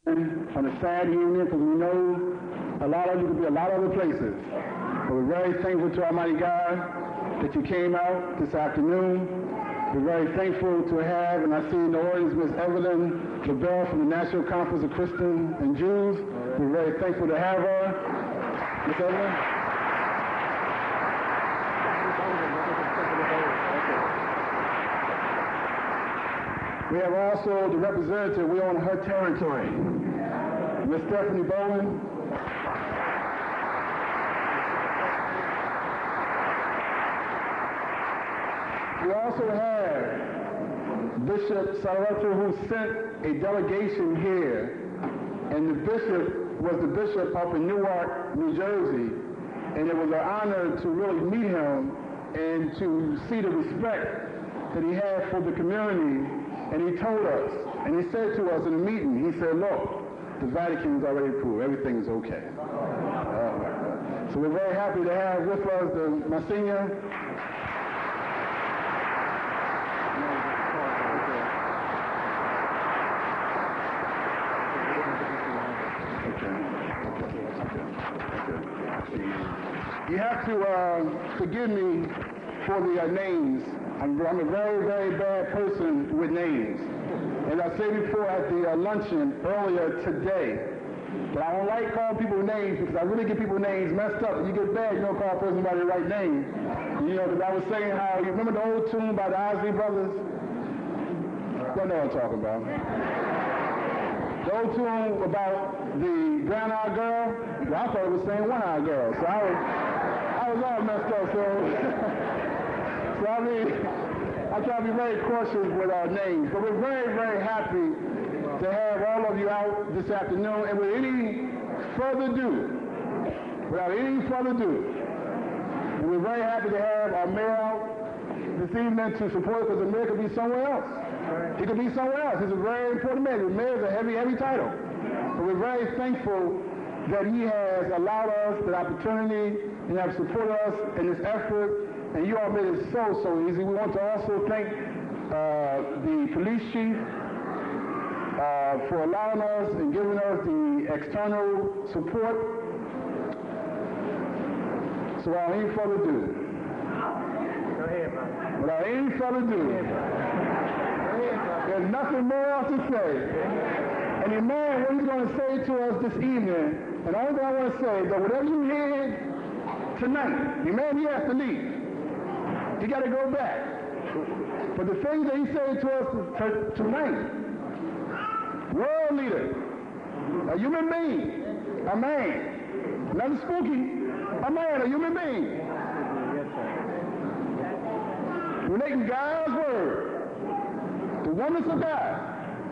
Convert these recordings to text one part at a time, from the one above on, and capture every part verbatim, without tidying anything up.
on a Saturday evening, because we know a lot of you could be a lot of other places. But we're very thankful to Almighty God that you came out this afternoon. We're very thankful to have, and I see in the audience Miz Evelyn LaBelle from the National Conference of Christians and Jews. We're very thankful to have her. Miz Evelyn? We have also the representative, we own her territory, Miz Stephanie Bowen. We also have Bishop Salvatore, who sent a delegation here, and the bishop was the bishop up in Newark, New Jersey, and it was an honor to really meet him and to see the respect that he had for the community. And he told us, and he said to us in a meeting, he said, look, the Vatican's already approved, everything is okay. Uh, so we're very happy to have with us the Monsignor. You have to uh, forgive me for the uh, names. I'm, I'm a very, very bad person with names. As I said before at the uh, luncheon earlier today, that I don't like calling people names because I really get people's names messed up. You get bad, you don't call a person by the right name. You know, because I was saying how, you remember the old tune by the Isley Brothers? Y'all know what I'm talking about. The old tune about the brown-eyed girl, well, I thought it was saying one-eyed girl. So I was, I was all messed up, so... So I mean, I try to be very cautious with our names, but we're very, very happy to have all of you out this afternoon. And with any further ado, without any further ado, and we're very happy to have our mayor out this evening to support, because the mayor could be somewhere else. He could be somewhere else. He's a very important mayor. The mayor is a heavy, heavy title. But we're very thankful that he has allowed us the opportunity and have supported us in this effort. And you all made it so, so easy. We want to also thank uh, the police chief uh, for allowing us and giving us the external support. So without any further ado, Go ahead, man. without any further ado, there's nothing more else to say. And the man, what he's going to say to us this evening, and the only thing I want to say is that whatever you hear tonight, the man, he has to leave. You got to go back. But the things that he said to us tonight, world leader, a human being, a man, nothing spooky, a man, a human being, relating God's word, the oneness of God,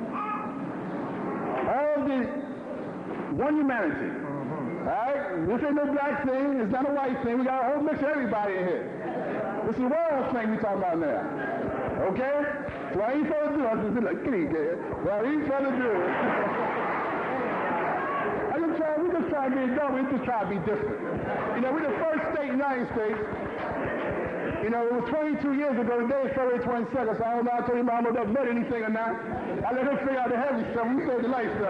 all the one humanity. All right? This ain't no black thing, it's not a white thing, we got a whole mix of everybody in here. This is the world thing we're talking about now. Okay? So I ain't further do. I just like, get in there. Well, I ain't further do. I just try, we just try to be dumb. We just try to be different. You know, we're the first state in the United States. You know, it was twenty-two years ago. Today is February twenty-second. So I don't know. I told him I don't know if I've met anything or not. I let him figure out the heavy stuff. We say the light stuff.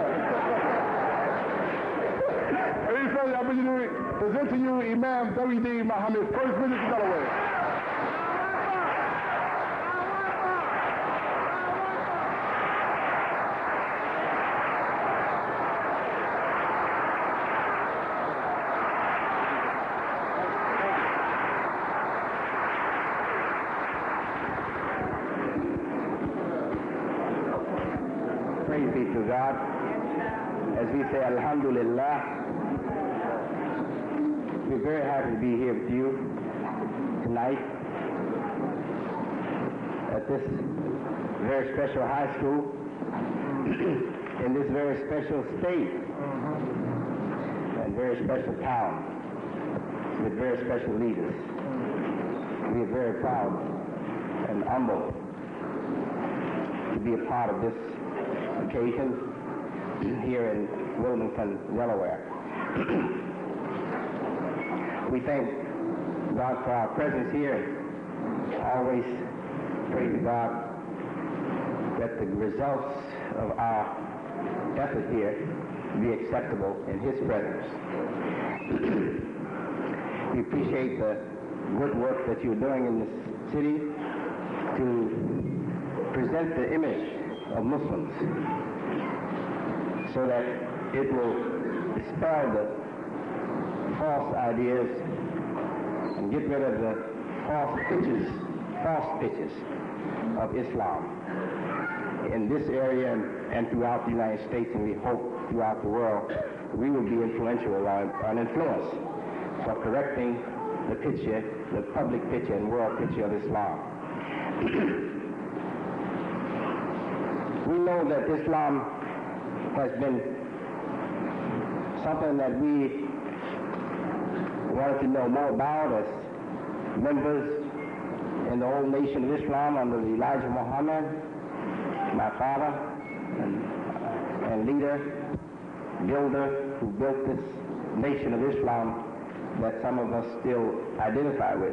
Any further, I present to you Imam W D Muhammad, first visit to Delaware. Praise be to God. As we say, Alhamdulillah. We're very happy to be here with you tonight at this very special high school in this very special state and very special town with very special leaders. We are very proud and humbled to be a part of this occasion here in Wilmington, Delaware. We thank God for our presence here. Always pray to God that the results of our effort here be acceptable in his presence. We appreciate the good work that you're doing in this city to present the image of Muslims so that it will dispel the false ideas and get rid of the false pictures, false pictures of Islam in this area and, and throughout the United States, and we hope throughout the world we will be influential on, on influence for correcting the picture, the public picture and world picture of Islam. We know that Islam has been something that we wanted to know more about as members in the old nation of Islam under Elijah Muhammad, my father and, and leader, builder who built this nation of Islam that some of us still identify with.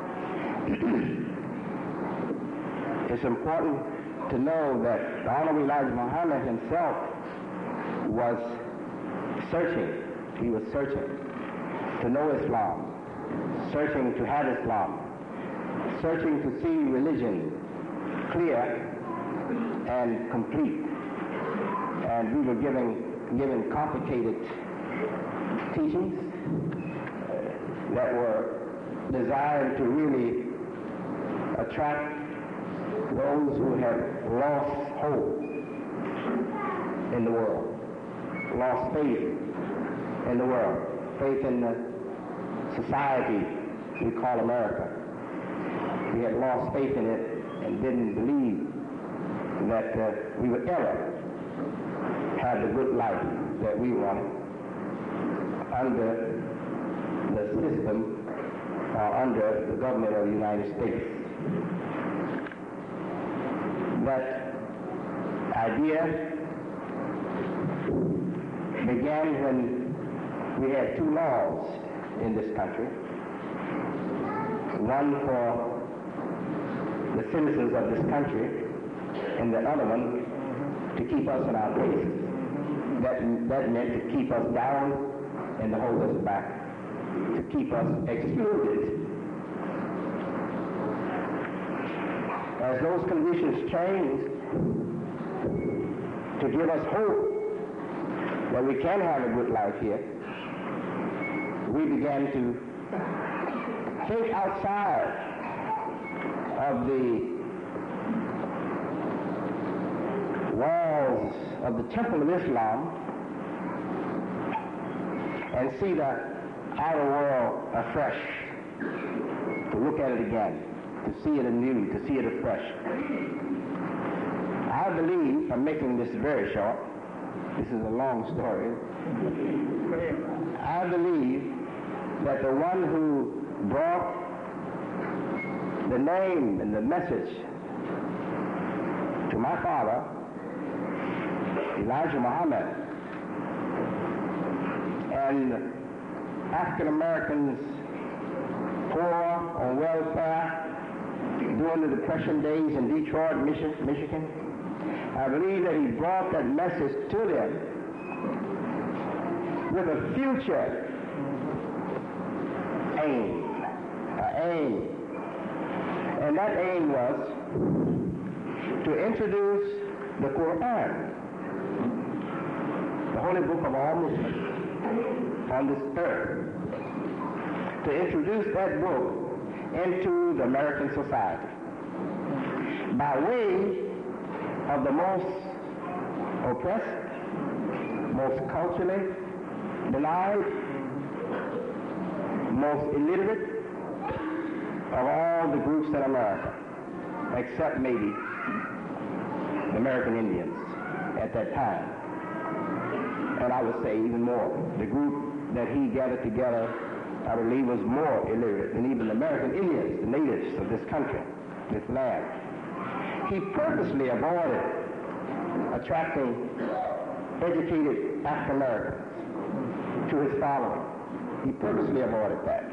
It's important to know that the Honorable Elijah Muhammad himself was searching. He was searching to know Islam, searching to have Islam, searching to see religion clear and complete. And we were giving, given complicated teachings that were designed to really attract those who have lost hope in the world, lost faith in the world, faith in the society we call America. We had lost faith in it and didn't believe that uh, we would ever have the good life that we wanted under the system or under the government of the United States. That idea began when we had two laws in this country. One for the citizens of this country and the other one to keep us in our places. That, that meant to keep us down and to hold us back, to keep us excluded. As those conditions changed, to give us hope that we can have a good life here, we began to think outside of the walls of the Temple of Islam and see the outer world afresh, to look at it again, to see it anew, to see it afresh. I believe, I'm making this very short, this is a long story, I believe that the one who brought the name and the message to my father, Elijah Muhammad, and African Americans poor on welfare during the Depression days in Detroit, Michigan, I believe that he brought that message to them with a future aim, an aim. And that aim was to introduce the Quran, the holy book of all Muslims on this earth, to introduce that book into the American society by way of the most oppressed, most culturally denied, most illiterate of all the groups in America, except maybe the American Indians at that time. And I would say even more. The group that he gathered together, I believe, was more illiterate than even the American Indians, the natives of this country, this land. He purposely avoided attracting educated African Americans to his following. He purposely avoided that.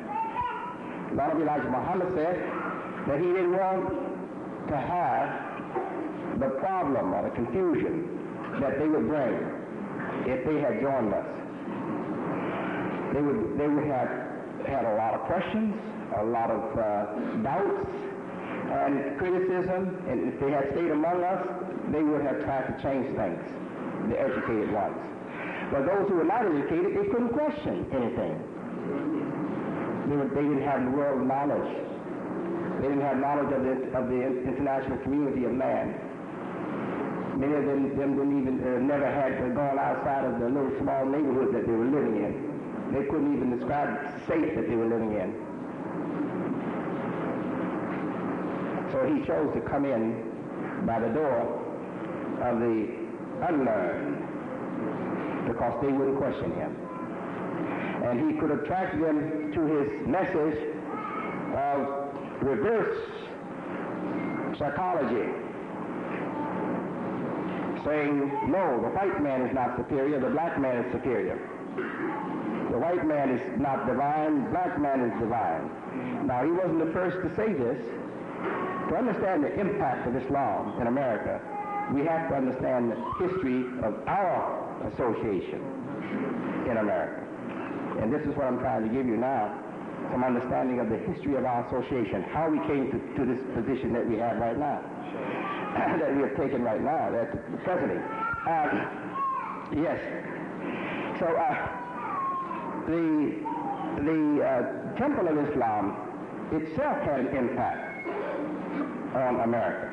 Honorable Elijah Muhammad said that he didn't want to have the problem or the confusion that they would bring if they had joined us. They would, they would have had a lot of questions, a lot of uh, doubts and criticism, and if they had stayed among us, they would have tried to change things, the educated ones. But those who were not educated, they couldn't question anything. They, were, they didn't have the world knowledge. They didn't have knowledge of the, of the international community of man. Many of them, them didn't even, uh, never had gone outside of the little small neighborhood that they were living in. They couldn't even describe the state that they were living in. So he chose to come in by the door of the unlearned because they wouldn't question him. And he could attract them to his message of reverse psychology, saying, no, the white man is not superior, the black man is superior. The white man is not divine, black man is divine. Now, he wasn't the first to say this. To understand the impact of Islam in America, we have to understand the history of our association in America. And this is what I'm trying to give you now, some understanding of the history of our association, how we came to, to this position that we have right now, that we have taken right now, that's presently. Uh, yes. So uh, the, the uh, Temple of Islam itself had an impact on America.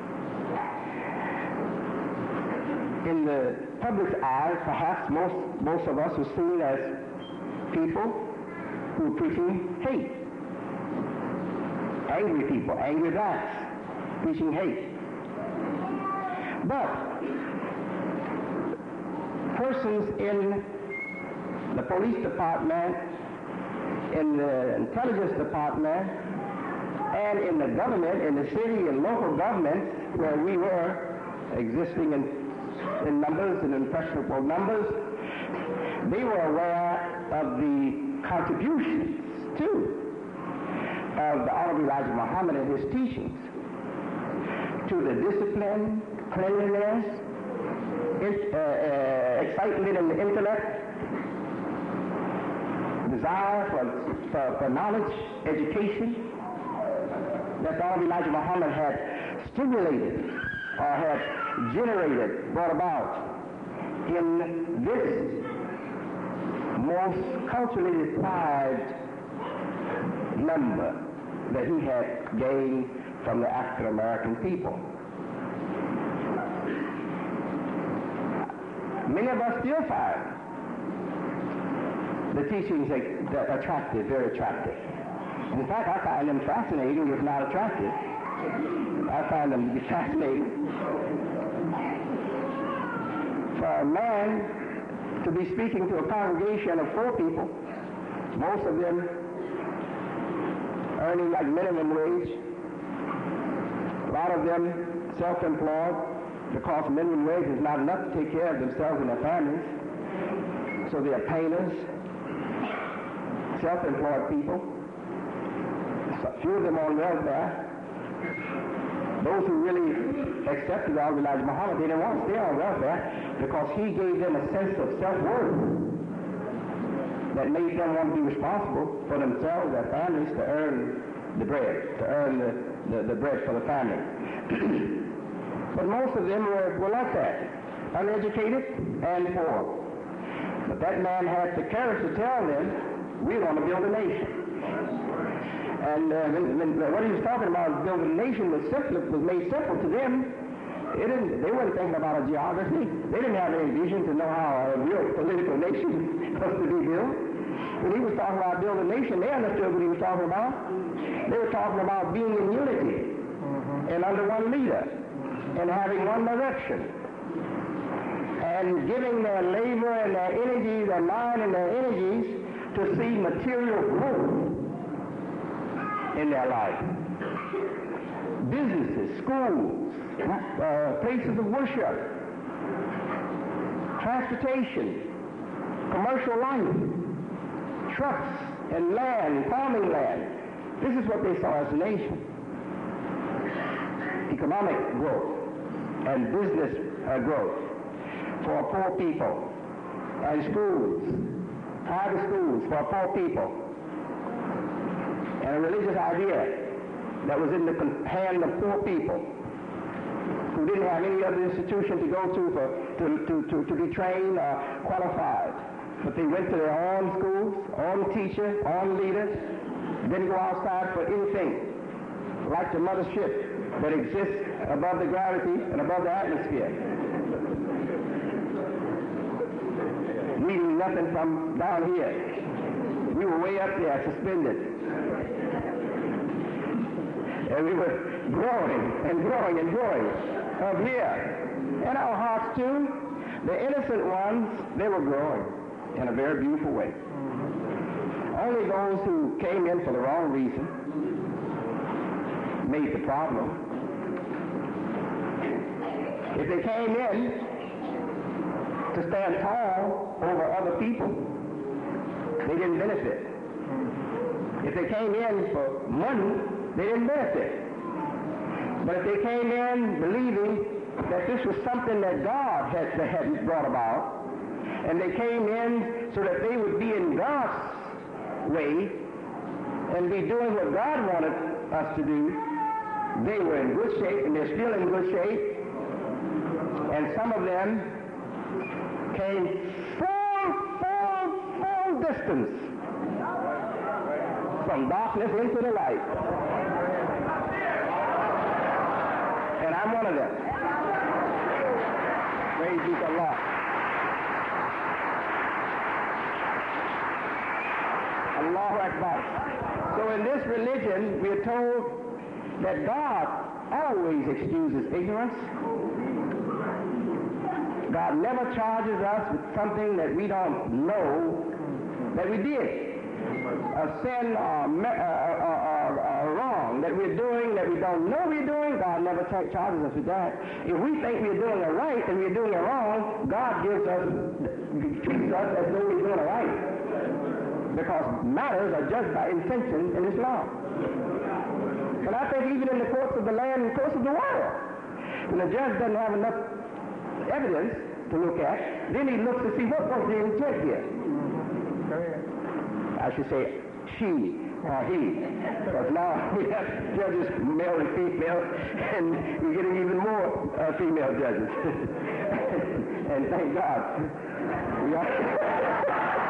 In the public's eyes, perhaps most, most of us are seen as people who are preaching hate. Angry people, angry blacks, preaching hate. But persons in the police department, in the intelligence department, and in the government, in the city and local governments where we were existing in, in numbers and impressionable numbers, they were aware of the contributions, too, of the Honorable Elijah Muhammad and his teachings to the discipline, cleanliness, in, uh, uh, excitement in the intellect, desire for, for, for knowledge, education, that the Honorable Elijah Muhammad had stimulated or had generated, brought about in this most culturally deprived number that he had gained from the African American people. Many of us still find the teachings attractive, very attractive. In fact, I find them fascinating, if not attractive. I find them to be fascinating. For a man to be speaking to a congregation of four people, most of them earning like minimum wage, a lot of them self-employed, because minimum wage is not enough to take care of themselves and their families. So they are painters, self-employed people. A few of them on welfare. Those who really accepted the Honorable Elijah Muhammad, they didn't want to stay on welfare because he gave them a sense of self-worth that made them want to be responsible for themselves, their families, to earn the bread, to earn the, the, the bread for the family. But most of them were, were like that, uneducated and poor. But that man had the courage to tell them, we're going to build a nation. And uh, when, when, what he was talking about building a nation was simple, was made simple to them. It didn't, they weren't thinking about a geography. They didn't have any vision to know how a real political nation was to be built. When he was talking about building a nation, they understood what he was talking about. They were talking about being in unity mm-hmm. and under one leader and having one direction and giving their labor and their energy, their mind and their energies to see material growth in their life. Businesses, schools, uh, places of worship, transportation, commercial life, trucks and land, farming land. This is what they saw as a nation. Economic growth. and business uh, growth for poor people, and schools, private schools for poor people, and a religious idea that was in the hand of poor people who didn't have any other institution to go to for, to, to, to, to be trained or qualified. But they went to their own schools, own teacher, own leaders, didn't go outside for anything, like the mothership that exists above the gravity and above the atmosphere. Needing nothing from down here. We were way up there, suspended. And we were growing and growing and growing up here. And our hearts too, the innocent ones, they were growing in a very beautiful way. Only those who came in for the wrong reason made the problem. If they came in to stand tall over other people, they didn't benefit. If they came in for money, they didn't benefit. But if they came in believing that this was something that God had, that had brought about, and they came in so that they would be in God's way and be doing what God wanted us to do, they were in good shape, and they're still in good shape. And some of them came full, full, full distance from darkness into the light. And I'm one of them. Praise be to Allah. Allahu Akbar. So in this religion, we are told that God always excuses ignorance. God never charges us with something that we don't know that we did. A sin or, or, or, or wrong that we're doing that we don't know we're doing, God never charges us with that. If we think we're doing it right and we're doing it wrong, God gives us, treats us as though we're doing it right. Because matters are judged by intention in Islam. And I think even in the courts of the land and courts of the world, when the judge doesn't have enough evidence to look at, then he looks to see what was the intent here. I should say she or he, because now we have judges, male and female, and we're getting even more uh, female judges. And thank God. We are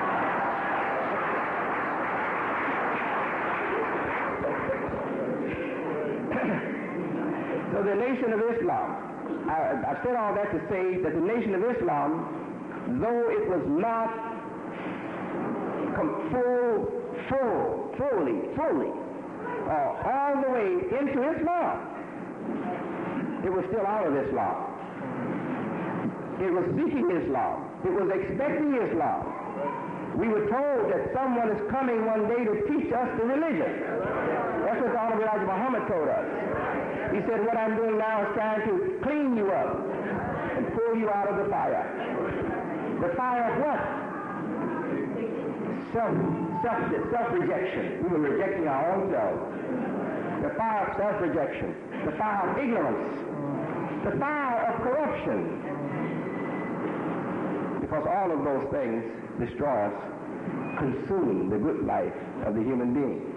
So the Nation of Islam, I, I said all that to say that the Nation of Islam, though it was not come full, full, fully, fully, uh, all the way into Islam, it was still out of Islam. It was seeking Islam. It was expecting Islam. We were told that someone is coming one day to teach us the religion. That's what the Honorable Elijah Muhammad told us. He said, what I'm doing now is trying to clean you up and pull you out of the fire. The fire of what? Self, self, self-rejection. We were rejecting our own selves. The fire of self-rejection. The fire of ignorance. The fire of corruption. Because all of those things destroy us, consume the good life of the human being.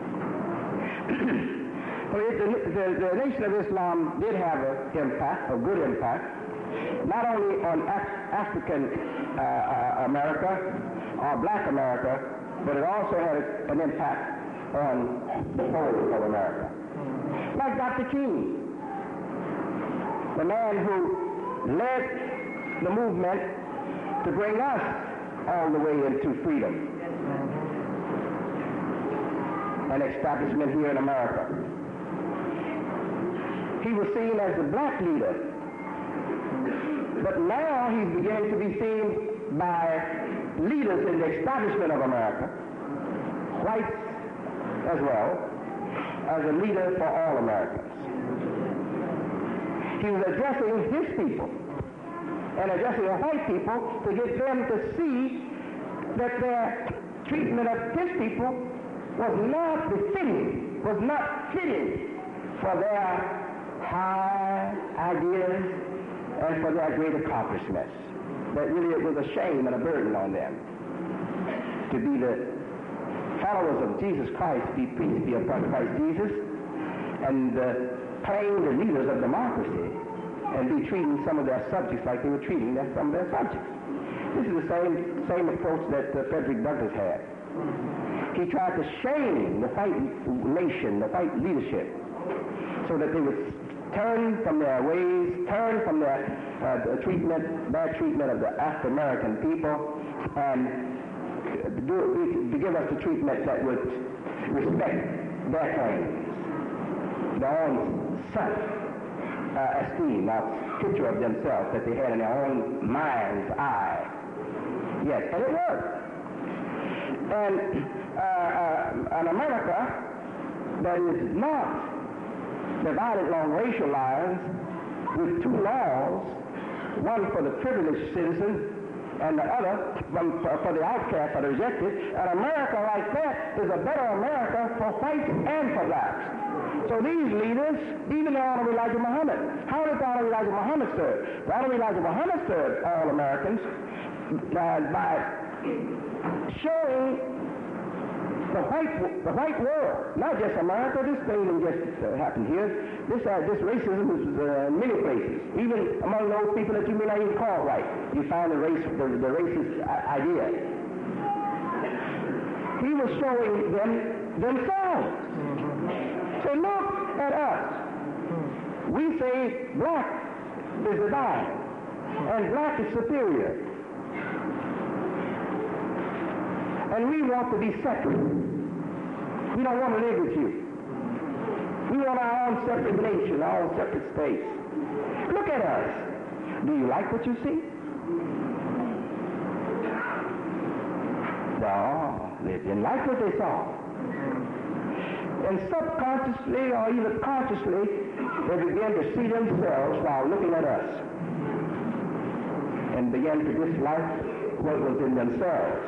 Well, it, the, the, the Nation of Islam did have an impact, a good impact, not only on Af- African uh, uh, America or Black America, but it also had a, an impact on the whole of America. Like Doctor King, the man who led the movement to bring us all the way into freedom and establishment here in America. He was seen as the black leader, but now he's beginning to be seen by leaders in the establishment of America, whites as well, as a leader for all Americans. He was addressing his people and addressing the white people to get them to see that their treatment of his people was not befitting, was not fitting for their high ideas and for their great accomplishments. That really it was a shame and a burden on them to be the followers of Jesus Christ, be peace be upon Christ Jesus, and uh, playing the leaders of democracy and be treating some of their subjects like they were treating their, some of their subjects. This is the same, same approach that uh, Frederick Douglass had. He tried to shame the white nation, the white leadership, so that they would turn from their ways, turn from their uh, treatment, bad treatment of the African-American people, and do, to give us the treatment that would respect their claims, their own self-esteem, uh, a picture of themselves that they had in their own mind's eye. Yes, and it worked. And uh, uh, an America that is not divided along racial lines with two laws, one for the privileged citizen and the other one for the outcast or the rejected. An America like that is a better America for whites and for blacks. So these leaders, even the Honorable Elijah Muhammad, how did the Honorable Elijah Muhammad serve? The Honorable Elijah Muhammad served all Americans uh, by showing the white, the white world, not just America. This thing didn't just uh, happen here. This, uh, this racism is uh, in many places. Even among those people that you may not even call white, you find the race, the, the racist idea. He was showing them themselves. So look at us. We say black is divine and black is superior. And we want to be separate. We don't want to live with you. We want our own separate nation, our own separate states. Look at us. Do you like what you see? No, they didn't like what they saw. And subconsciously or even consciously, they began to see themselves while looking at us and began to dislike what was in themselves.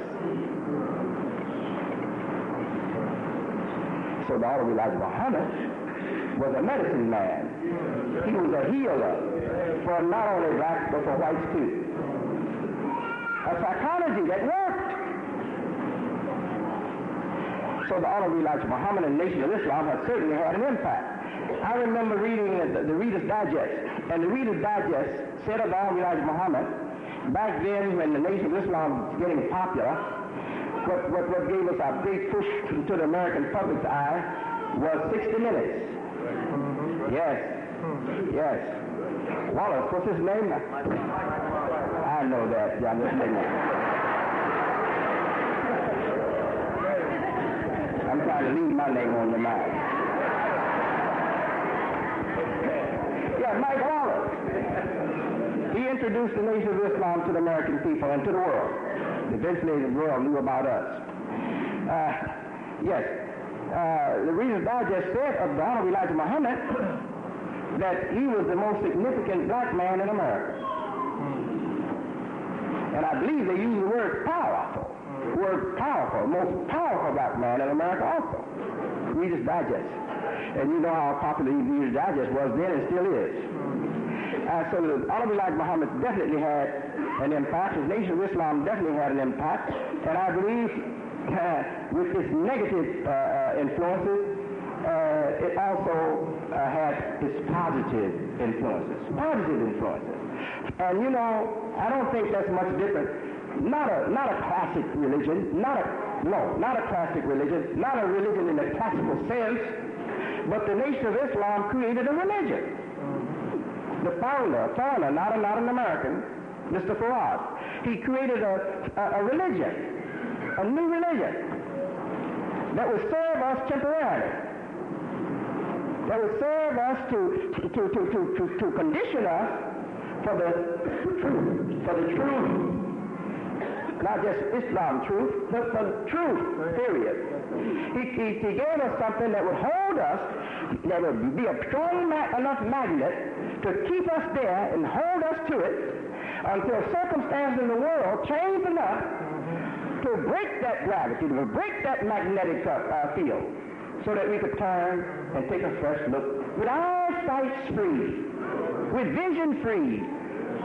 So the Honorable Elijah Muhammad was a medicine man. He was a healer for not only blacks but for whites too. A psychology that worked. So the Honorable Elijah Muhammad and the Nation of Islam has certainly had an impact. I remember reading the, the Reader's Digest, and the Reader's Digest said of the Honorable Elijah Muhammad, back then when the Nation of Islam was getting popular, What, what, what gave us our big push to the American public's eye was sixty minutes. Yes, yes. Wallace, what's his name? I know that. Yeah, just I'm trying to leave my name on the mind. Yeah, Mike Wallace. He introduced the Nation of Islam to the American people and to the world. Eventually the world knew about us. Uh, yes, uh, the Reader's Digest said of the Honorable Elijah Muhammad that he was the most significant black man in America. And I believe they use the word powerful. The word powerful, most powerful black man in America also. Reader's Digest. And you know how popular Reader's Digest was then and still is. Uh, so the Honorable Elijah Muhammad definitely had an impact. The Nation of Islam definitely had an impact. And I believe uh, with its negative uh, influences, uh, it also uh, had its positive influences. Positive influences. And you know, I don't think that's much different. Not a, not a classic religion, not a, no, not a classic religion, not a religion in the classical sense, but the Nation of Islam created a religion. The founder, founder, not, a, not an American, Mister Fawad, he created a, a, a religion, a new religion that would serve us temporarily, that would serve us to, to, to, to, to, to condition us for the truth, for the truth, not just Islam truth, but for the truth, period. He, he, he gave us something that would hold us, that would be a strong ma- enough magnet to keep us there and hold us to it until circumstances in the world change enough to break that gravity, to break that magnetic uh, field, so that we could turn and take a fresh look with our sights free, with vision free,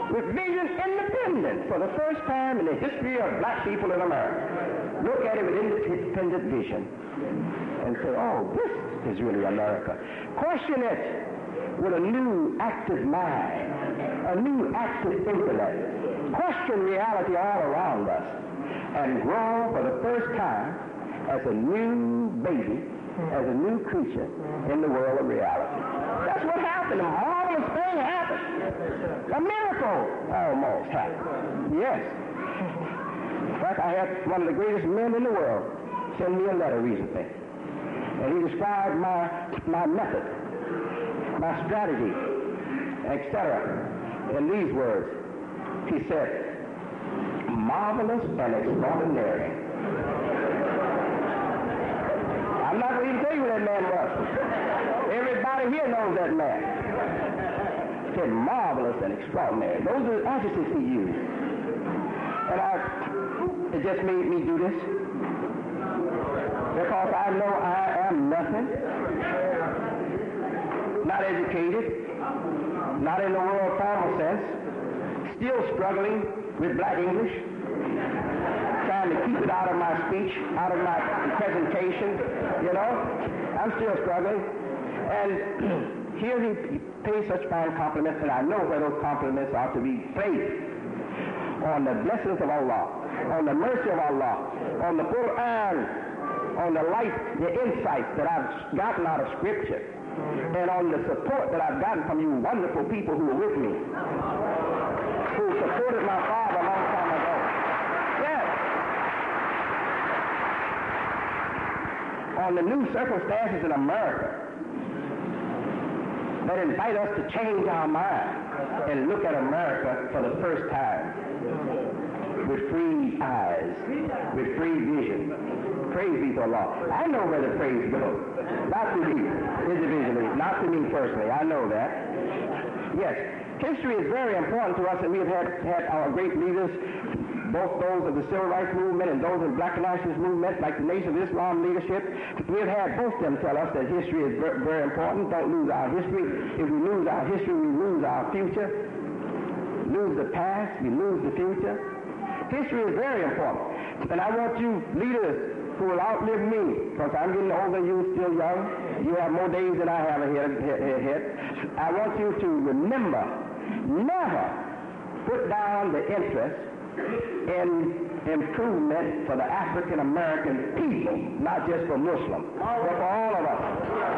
with vision independent for the first time in the history of black people in America. Look at it with independent vision and say, oh, this is really America. Question it with a new active mind, a new active intellect. Question reality all around us and grow for the first time as a new baby, as a new creature in the world of reality. That's what happened. A marvelous thing happened. A miracle almost happened. Yes. In fact, I had one of the greatest men in the world send me a letter recently. And he described my, my method, my strategy, et cetera, in these words. He said, marvelous and extraordinary. I'm not going to even tell you who that man was. Everybody here knows that man. He said, marvelous and extraordinary. Those are the adjectives he used. And I, it just made me do this. Because I know I am nothing, not educated, not in the world formal sense, still struggling with black English, trying to keep it out of my speech, out of my presentation, you know. I'm still struggling. And here he pays such fine compliments, and I know where those compliments are to be placed. On the blessings of Allah, on the mercy of Allah, on the Quran, on the light, the insights that I've gotten out of Scripture, and on the support that I've gotten from you wonderful people who are with me, who supported my father a long time ago. Yes. On the new circumstances in America that invite us to change our mind and look at America for the first time with free eyes, with free vision. Praise be to Allah. I know where the praise goes. Not to me individually, not to me personally. I know that. Yes, history is very important to us, and we have had, had our great leaders, both those of the Civil Rights Movement and those of the Black Nationalist Movement, like the Nation of Islam leadership. We have had both of them tell us that history is very, very important. Don't lose our history. If we lose our history, we lose our future. Lose the past, we lose the future. History is very important. And I want you leaders who will outlive me, because I'm getting older, you're still young. You have more days than I have ahead. ahead. I want you to remember, never put down the interest in improvement for the African American people, not just for Muslims, but for all of us.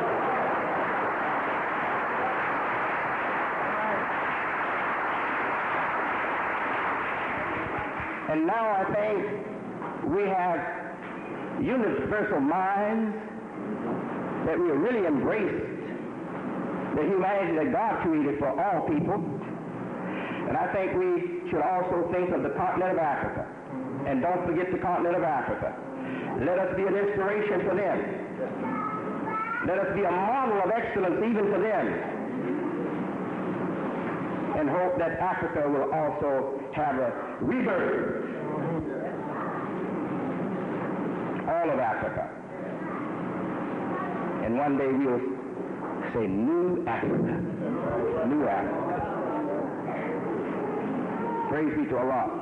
And now I think we have universal minds that we have really embraced the humanity that God created for all people. And I think we should also think of the continent of Africa. And don't forget the continent of Africa. Let us be an inspiration for them. Let us be a model of excellence even for them. And hope that Africa will also have a rebirth. All of Africa. And one day we'll say New Africa. New Africa. Praise be to Allah.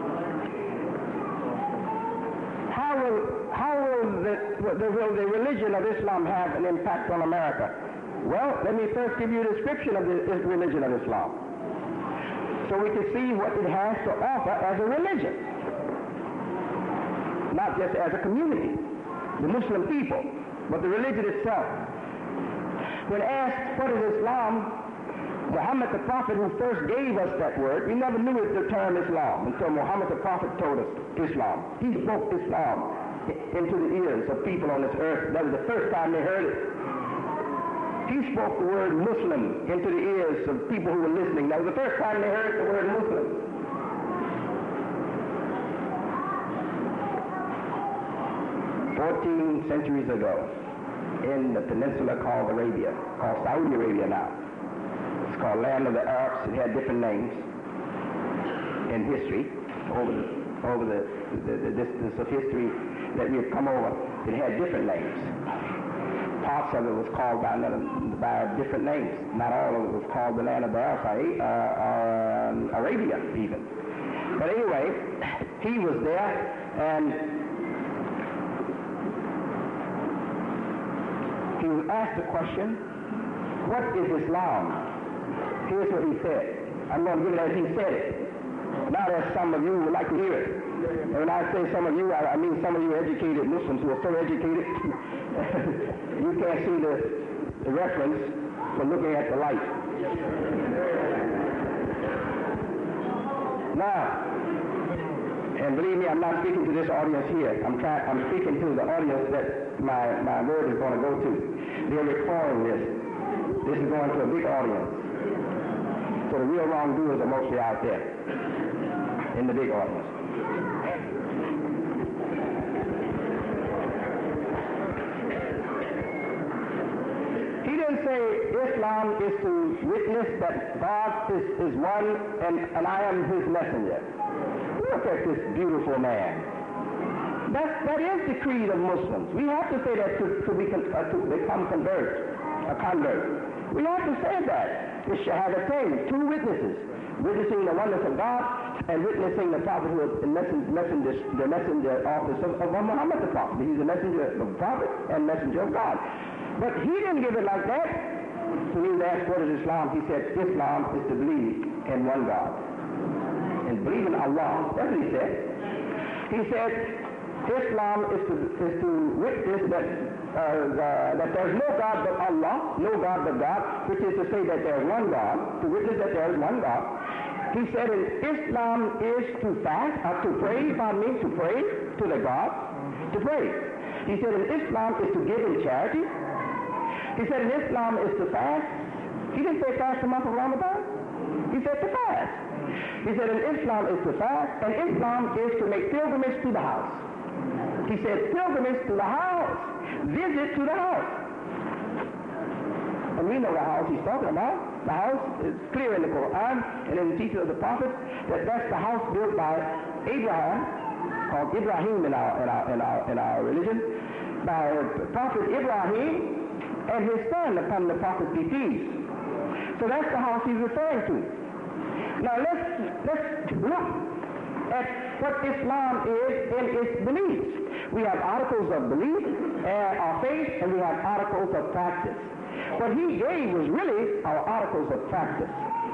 How will, how will the, the, will the religion of Islam have an impact on America? Well, let me first give you a description of the religion of Islam, so we can see what it has to offer as a religion, not just as a community, the Muslim people, but the religion itself. When asked what is Islam, Muhammad the Prophet, who first gave us that word, we never knew it, the term Islam until Muhammad the Prophet told us Islam. He spoke Islam into the ears of people on this earth. That was the first time they heard it. He spoke the word Muslim into the ears of people who were listening. That was the first time they heard the word Muslim. Fourteen centuries ago, in the peninsula called Arabia, called Saudi Arabia now. It's called Land of the Arabs. It had different names in history over the, over the, the, the distance of history that we have come over. It had different names. Parts of it was called by, another, by different names. Not all of it was called the Land of the Arabs, uh, uh, um, Arabia even. But anyway, he was there, and he was asked the question, what is Islam? Here's what he said. I'm going to give it as he said it. Now there's some of you who would like to hear it. And when I say some of you, I, I mean some of you educated Muslims who are so educated, you can't see the, the reference for looking at the light. Now, and believe me, I'm not speaking to this audience here. I'm trying. I'm speaking to the audience that my, my word is going to go to. They're recording this. This is going to a big audience. So the real wrongdoers are mostly out there in the big audience. He didn't say Islam is to witness that God is, is one and, and I am his messenger. Look at this beautiful man. That, that is the creed of Muslims. We have to say that to, to, be, uh, to become convert, a convert. We have to say that. It's shahadatain, two witnesses, witnessing the oneness of God and witnessing the prophethood and messenger, messenger, the messenger office of, of Muhammad the Prophet. He's a messenger of the Prophet and messenger of God. But he didn't give it like that. When he was asked what is Islam, he said Islam is to believe in one God. And believe in Allah, that's what he said. He said Islam is to, is to witness that, uh, the, that there's no God but Allah, no God but God, which is to say that there's one God, to witness that there is one God. He said in Islam is to fast, or to pray, pardon me, to pray to the God, to pray. He said in Islam is to give in charity. He said in Islam is to fast. He didn't say fast the month of Ramadan. He said to fast. He said in Islam is to fast, and Islam is to make pilgrimage to the house. He said pilgrimage to the house, visit to the house. And we know the house he's talking about. The house is clear in the Quran and in the teaching of the prophets that that's the house built by Abraham, called Ibrahim in our, in our, in our, in our religion, by Prophet Ibrahim and his son upon the prophet be peace. So that's the house he's referring to. Now let's, let's look at what Islam is in its beliefs. We have articles of belief, uh, our faith, and we have articles of practice. What he gave was really our articles of practice.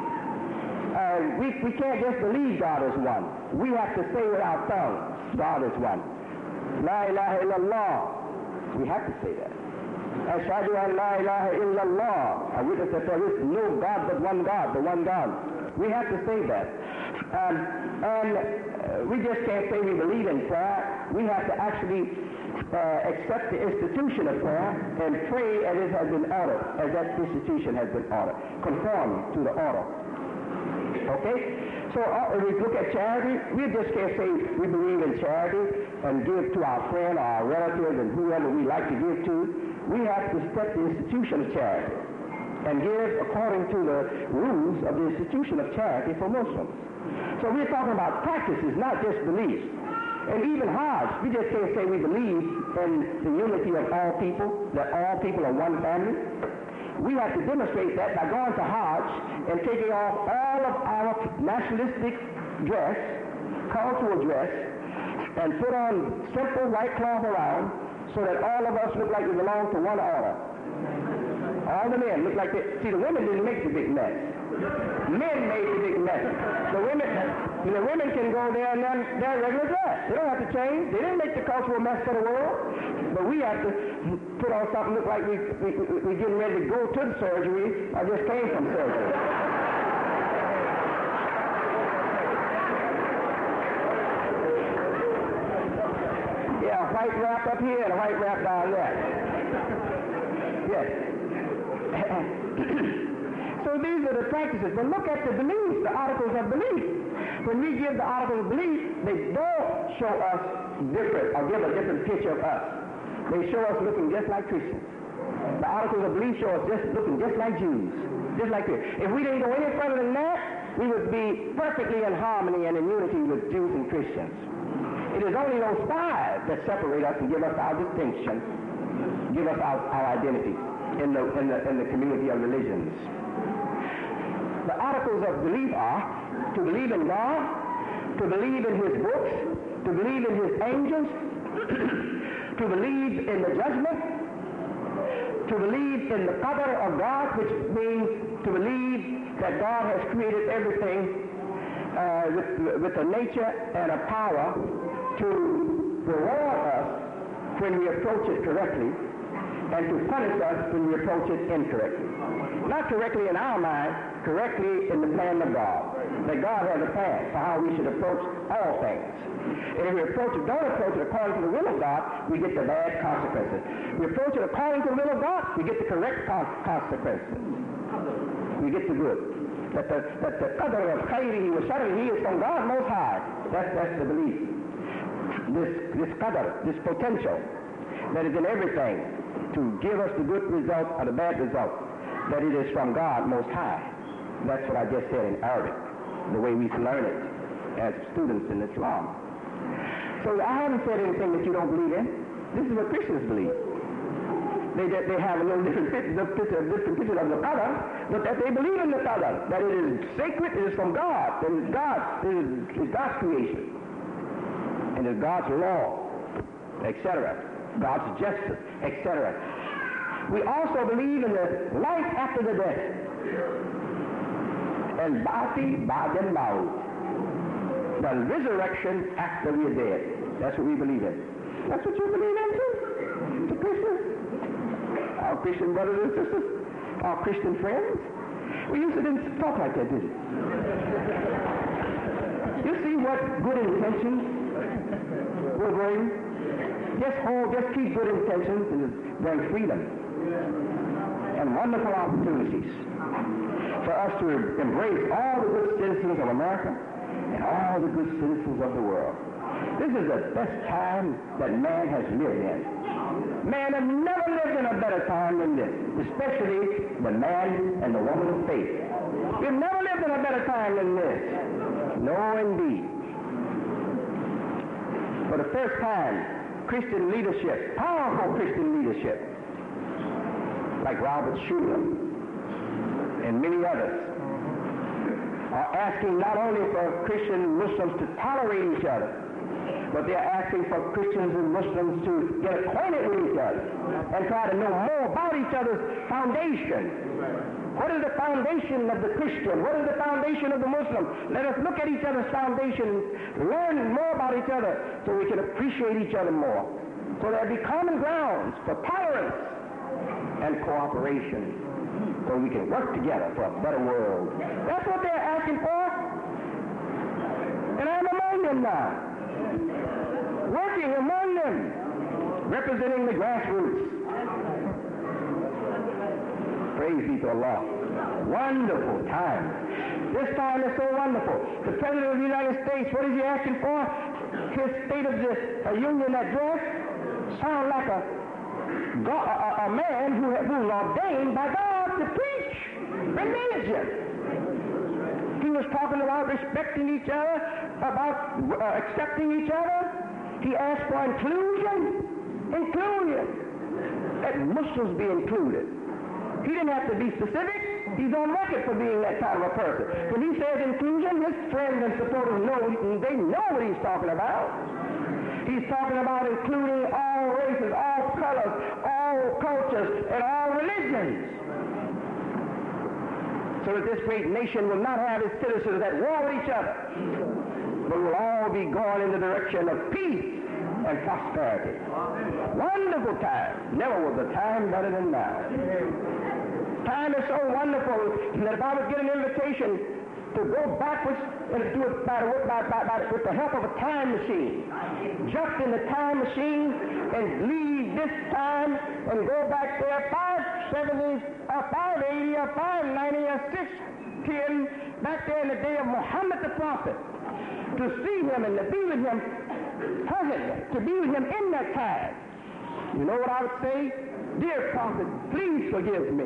Uh, we, we can't just believe God is one. We have to say with our tongue, God is one. La ilaha illallah. We have to say that. Ashhadu an la ilaha illallah. I witness that there is no God but one God, the one God. We have to say that. Um, and uh, we just can't say we believe in prayer. We have to actually uh, accept the institution of prayer and pray as it has been ordered, as that institution has been ordered, conform to the order. Okay? So uh, if we look at charity, we just can't say we believe in charity and give to our friend or our relative and whoever we like to give to. We have to respect the institution of charity and give according to the rules of the institution of charity for Muslims. So we're talking about practices, not just beliefs. And even Hajj, we just can't say we believe in the unity of all people, that all people are one family. We have to demonstrate that by going to Hajj and taking off all of our nationalistic dress, cultural dress, and put on simple white cloth around so that all of us look like we belong to one order. All the men look like they, see the women didn't make the big mess. Men made the big mess. The women, the women can go there and then they're regular dress. They don't have to change. They didn't make the cultural mess for the world. But we have to put on something look like we we we getting ready to go to the surgery or just came from surgery. Yeah, a white wrap up here and a white wrap down there. Yes. So these are the practices. But look at the beliefs, the articles of belief. When we give the articles of belief, they don't show us different or give a different picture of us. They show us looking just like Christians. The articles of belief show us just looking just like Jews. Just like this. If we didn't go any further than that, we would be perfectly in harmony and in unity with Jews and Christians. It is only those five that separate us and give us our distinction, give us our, our identity in the, in, the, in the community of religions. The articles of belief are to believe in God, to believe in his books, to believe in his angels, to believe in the judgment, to believe in the qadr of God, which means to believe that God has created everything uh, with, with a nature and a power to reward us when we approach it correctly and to punish us when we approach it incorrectly. Not correctly in our mind, correctly in the plan of God. That God has a plan for how we should approach all things. And if we approach it, don't approach it according to the will of God, we get the bad consequences. If we approach it according to the will of God, we get the correct con- consequences. We get the good. That the, that the qadr of khayrihi wa sharrihi is from God Most High. That's, that's the belief. This, this qadr, this potential that is in everything to give us the good result or the bad result, that it is from God Most High. That's what I just said in Arabic, the way we learn it as students in Islam. So I haven't said anything that you don't believe in. This is what Christians believe. They, they have a little different picture, different picture of the qadr, but that they believe in the qadr, that it is sacred, it is from God, it is God, it is, it is God's creation, and it is God's law, et cetera, God's justice, et cetera. We also believe in the life after the death. Al-Ba'thi ba'da al-Maut. The resurrection after we are dead. That's what we believe in. That's what you believe in too? The Christians? Our Christian brothers and sisters? Our Christian friends? We used to didn't talk like that, did you? You see what good intentions will bring? Just hold, just keep good intentions and bring freedom and wonderful opportunities for us to embrace all the good citizens of America and all the good citizens of the world. This is the best time that man has lived in. Man has never lived in a better time than this, especially the man and the woman of faith. We've never lived in a better time than this. No, indeed. For the first time, Christian leadership, powerful Christian leadership, like Robert Schuller and many others, are asking not only for Christian Muslims to tolerate each other, but they're asking for Christians and Muslims to get acquainted with each other and try to know more about each other's foundation. What is the foundation of the Christian? What is the foundation of the Muslim? Let us look at each other's foundation, learn more about each other so we can appreciate each other more. So there be common grounds for tolerance and cooperation so we can work together for a better world. That's what they're asking for. And I'm among them now, working among them, representing the grassroots. Praise be to Allah. Wonderful time. This time is so wonderful. The President of the United States, what is he asking for? His State of the uh, Union address sounds like a, God, a, a man who was ordained by God to preach religion. He was talking about respecting each other, about uh, accepting each other. He asked for inclusion. Inclusion. That Muslims be included. He didn't have to be specific. He's on record for being that kind of a person. When he says inclusion, his friends and supporters know, they know what he's talking about. He's talking about including all races, all colors, all cultures, and all religions. So that this great nation will not have its citizens at war with each other, but will all be going in the direction of peace and prosperity. Wonderful time. Never was a time better than now. Time is so wonderful that if I was given an invitation to go backwards and do it by, by, by, by, with the help of a time machine, jump in the time machine and leave this time and go back there five seventy or five eighty or five ninety or six ten, back there in the day of Muhammad the Prophet, to see him and to be with him presently, to be with him in that time. You know what I would say? Dear Prophet, please forgive me.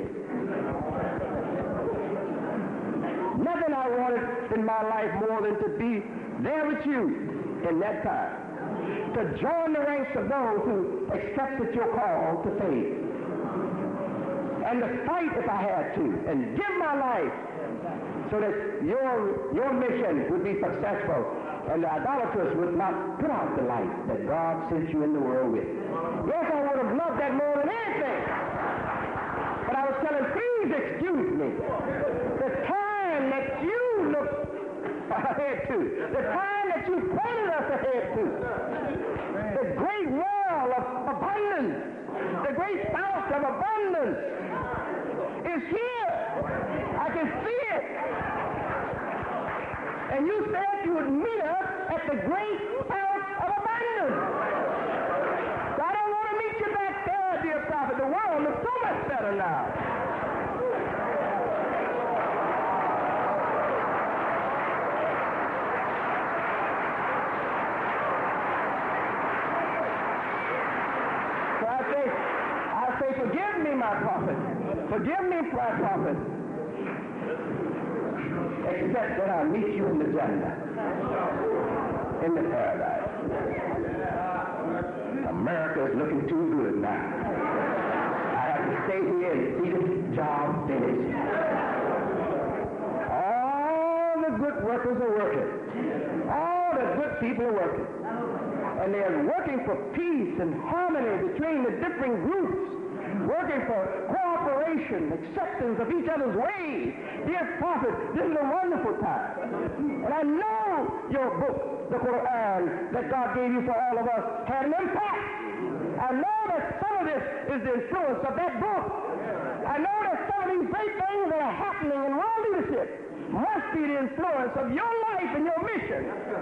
Nothing I wanted in my life more than to be there with you in that time, to join the ranks of those who accepted your call to faith, and to fight if I had to, and give my life so that your, your mission would be successful and the idolaters would not put out the light that God sent you in the world with. Yes, I would have loved that more than anything. But I was telling, please excuse me. The time that you look ahead to, the time that you pointed us ahead to, the great well of abundance, the great spout of abundance is here. I can see it. And you said you would meet us at the great spout of abundance. So I don't want to meet you back there, dear prophet. The world looks so much better now. So I say, I say, forgive me, my prophet. Forgive me, my prophet. Except that I'll meet you in the Jannah, in the paradise. America is looking too good now. I have to stay here and see this job finished. All the good workers are working. All the good people are working. And they're working for peace and harmony between the different groups, working for cooperation, acceptance of each other's ways. Dear prophet, this is a wonderful time. And I know your book, the Quran, that God gave you for all of us, had an impact. I know that some of this is the influence of that book. I know that some of these great things that are happening in world leadership must be the influence of your life and your mission.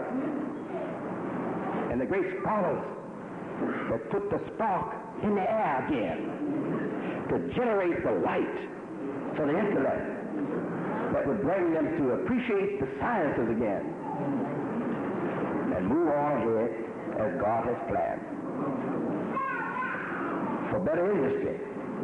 And the great scholars that put the spark in the air again to generate the light for the intellect that would bring them to appreciate the sciences again and move on ahead as God has planned for better industry,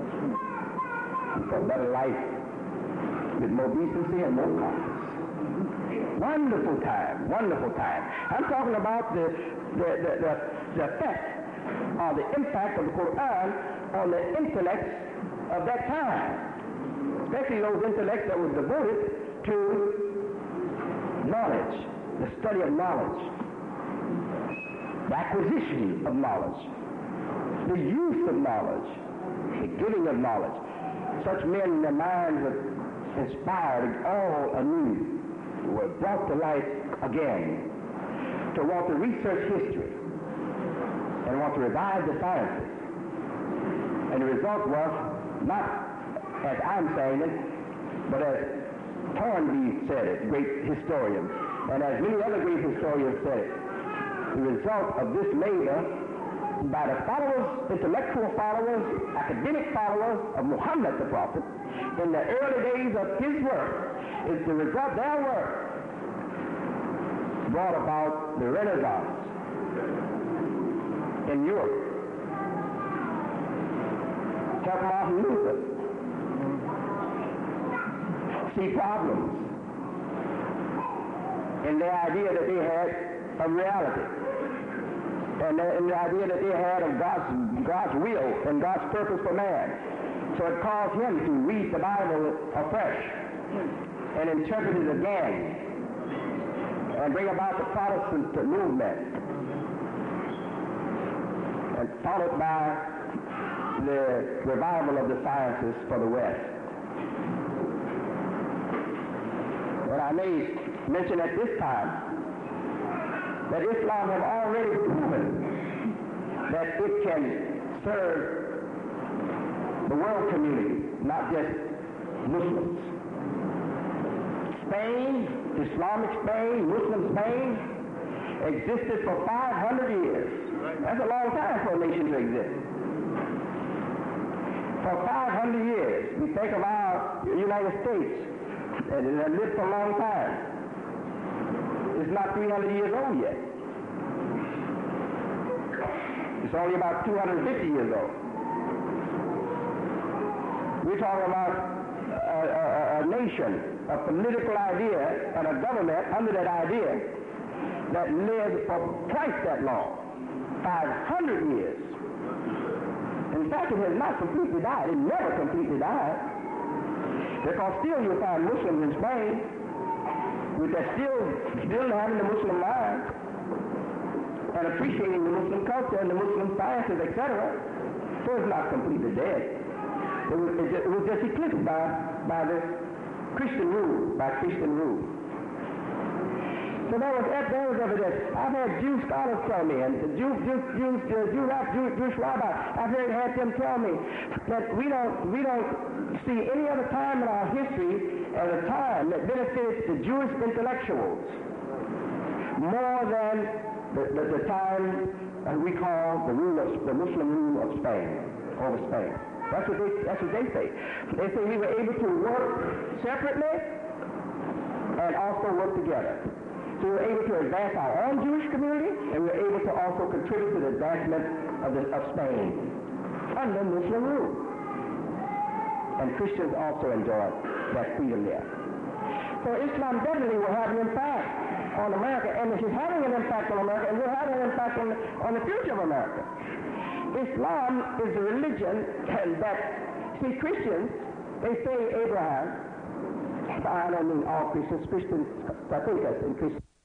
for better life with more decency and more confidence. Wonderful time, wonderful time. I'm talking about the, the, the, the, the effect or the impact of the Quran on the intellects of that time, especially those intellects that were devoted to knowledge, the study of knowledge, the acquisition of knowledge, the use of knowledge, the giving of knowledge. Such men, their minds were inspired all anew, were brought to life again to want to research history and want to revive the sciences. And the result was not as I'm saying it, but as Toynbee said it, great historian, and as many other great historians said it. The result of this labor by the followers, intellectual followers, academic followers of Muhammad the Prophet in the early days of his work is the result. Their work brought about the Renaissance in Europe. Help Martin Luther see problems in the idea that they had of reality, and the, and the idea that they had of God's, God's will and God's purpose for man. So it caused him to read the Bible afresh and interpret it again and bring about the Protestant movement, and followed by the revival of the sciences for the West. And I may mention at this time that Islam has already proven that it can serve the world community, not just Muslims. Spain, Islamic Spain, Muslim Spain, existed for five hundred years. That's a long time for a nation to exist. For five hundred years, we think of our United States, and it has lived for a long time. It's not three hundred years old yet. It's only about two hundred fifty years old. We're talking about a, a, a nation, a political idea, and a government under that idea that lived for twice that long, five hundred years. In fact, it has not completely died. It never completely died. Because still you'll find Muslims in Spain, with that still, still having the Muslim mind and appreciating the Muslim culture and the Muslim sciences, et cetera. So it's not completely dead. It was, it just, it was just eclipsed by, by this Christian rule, by Christian rule. So that was, that was evidence. I've had Jew scholars tell me, and Jew, Jew, Jew, Jew, Jew, Jew, Jewish rabbis, I've heard, had them tell me that we don't, we don't see any other time in our history as a time that benefited the Jewish intellectuals more than the, the, the time uh, we call the rule of the Muslim rule of Spain, over Spain. That's what they, that's what they say. They say we were able to work separately and also work together. So we were able to advance our own Jewish community, and we were able to also contribute to the advancement of, the, of Spain under Muslim rule. And Christians also enjoyed that freedom there. So Islam definitely will have an impact on America, and it is having an impact on America, and will have an impact on the, on the future of America. Islam is a religion that, see, Christians, they say Abraham, I don't mean all Christians, Christians, I think that's in Christians.